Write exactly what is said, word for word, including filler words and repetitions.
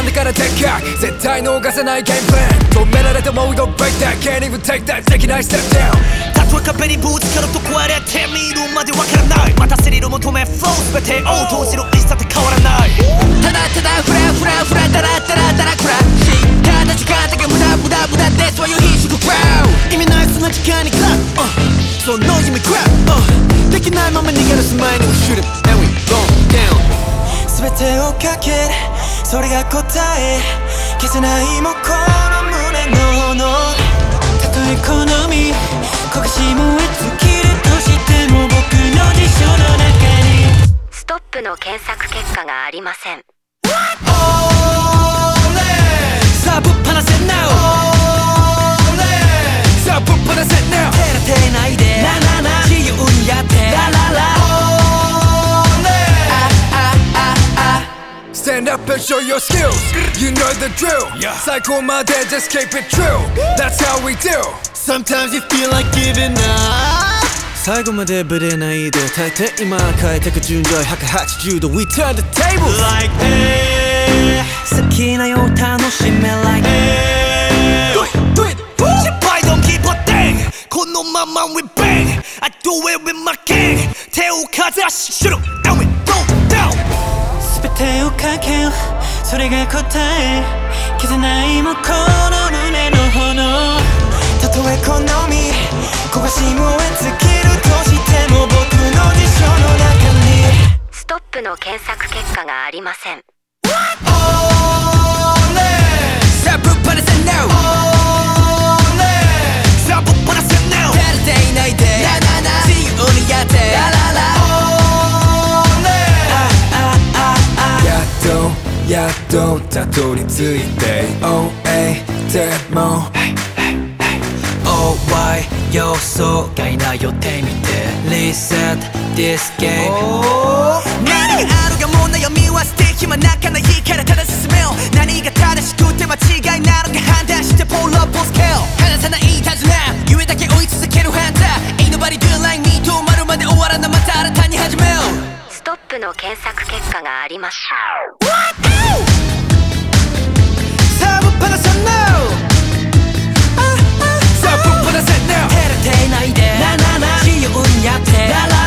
んだからでっかく絶対逃さないゲームプラン止められたモード break that can't even take that できない step down たとえ壁にぶつかると壊れてみるまでわからないまたスリル求め flow 全てを投じる意志だって変わらないただただフラフラフラダラダラダラクラッシュただ時間だけ無駄無駄無駄 That's why you hit the ground 意味ないその時間にクラップ、uh、その意味クラップ、uh、できないまま逃げ出す前に We shoot it and we go down 全てをかけるそれが答え消せないもこの胸の炎たとえ好み焦がし燃え尽きるとしても僕の辞書の中にストップの検索結果がありません。 さあぶっ放せ now さあぶっ放せ now 照れてないでななな自由にやってラララ Stand up and show your skills You know the drill 最高まで just keep it true That's how we do Sometimes you feel like giving up 最後までブレないで大抵今変えてく順序ひゃくはちじゅうど We turn the table Like hey 好きなよ楽しめ Like hey Do it, do it 失敗 don't give a dang このまま we bang I do it with my gang 手をかざし Shoot up and we go down 全てをかけよそれが答え消せないもこの胸の炎たとえ好み焦がし燃え尽きるとしても僕の辞書の中にストップの検索結果がありません。 さあぶっ放せ now さあぶっ放せ now 照れていないでななな自由にやってラララやっとやっとたどり着いて オーエー でもオーワイ 予想外な予定見て Reset this game 何があるかもう悩みは捨て暇なかないからただ進めよう何が正しくて間違いなのか判断して Pull up on scale 離さない手綱夢だけ追い続けるハンター Ain't nobody do like me 止まるまで終わらなまた新たに始めようストップの検索結果がありました。 さあぶっ放せ now さあぶっ放せ now 照れていないでななな自由にやってララ